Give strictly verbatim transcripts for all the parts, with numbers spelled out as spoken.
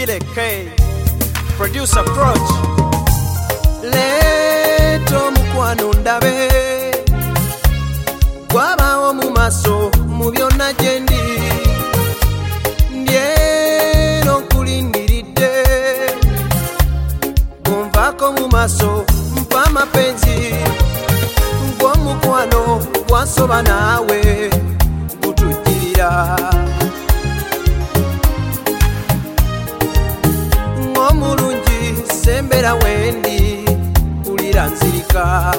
Billy K, producer Approach. Leto mukwano ndabe gwabawo mu maso mu byonna gyendi ndyeno nkulindiridde gunvaako mu maso mpa amapenzi ng'omukwano gwansoba naawe gutujjirira ng'omulungi sembera wendi mpulira nzirika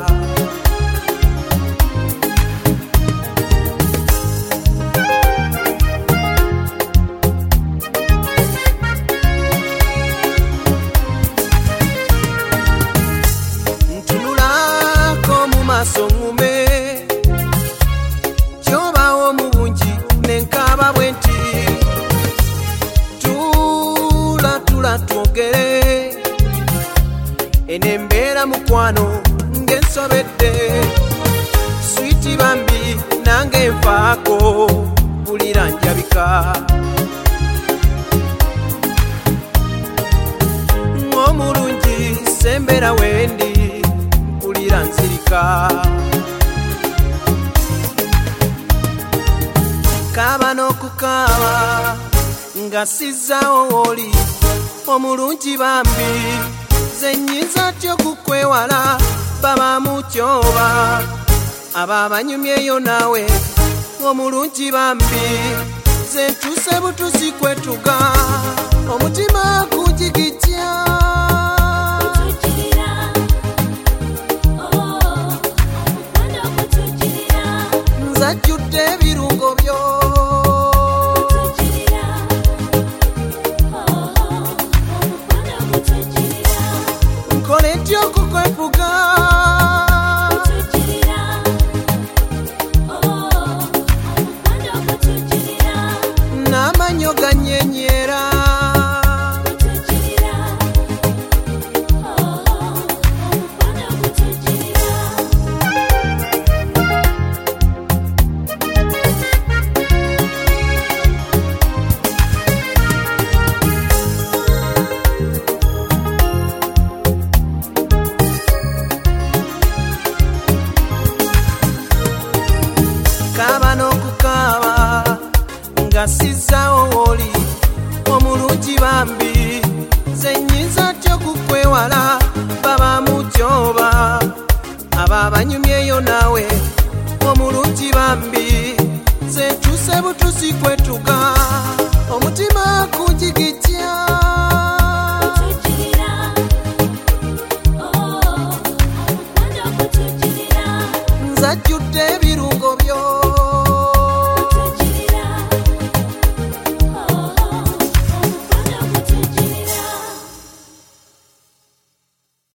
songume kyobawo mu bungi nenkaba bwenti tula tula twogere enembeera mukwano ng'ensobedde switi bambi nange nfaako bulira njabika ng'omulungi sembera wendi nzirika kaba n'okukaaba nga sizaawo woli omulungi bambi ze nnyinza tya okukwewala baba mukyoba abo abanyumyeyo naawe omulungi bambi ze ntuuse butuusi kwetuga omutima kunjigijja ajjudde ebirungo byo nkole ntya okukwefuga n'amanyo ganyenyera kaba n'okukaaba nga sizaawo woli omulungi bambi ze nnyinza tya okukwewala baba mukyoba abo abanyumyeyo naawe omulungi bambi ze ntuuse butuusi kwetuga omutima kunjigijja